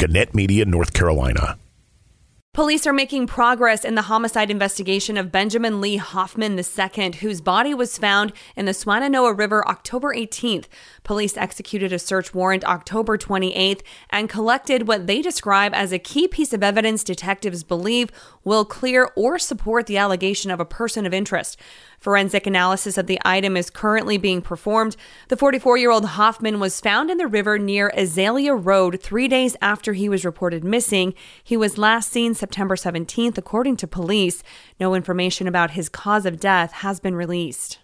Gannett Media, North Carolina. Police are making progress in the homicide investigation of Benjamin Lee Hoffman II, whose body was found in the Swannanoa River October 18th. Police executed a search warrant October 28th and collected what they describe as a key piece of evidence detectives believe will clear or support the allegation of a person of interest. Forensic analysis of the item is currently being performed. The 44-year-old Hoffman was found in the river near Azalea Road 3 days after he was reported missing. He was last seen September 17th, according to police. No information about his cause of death has been released.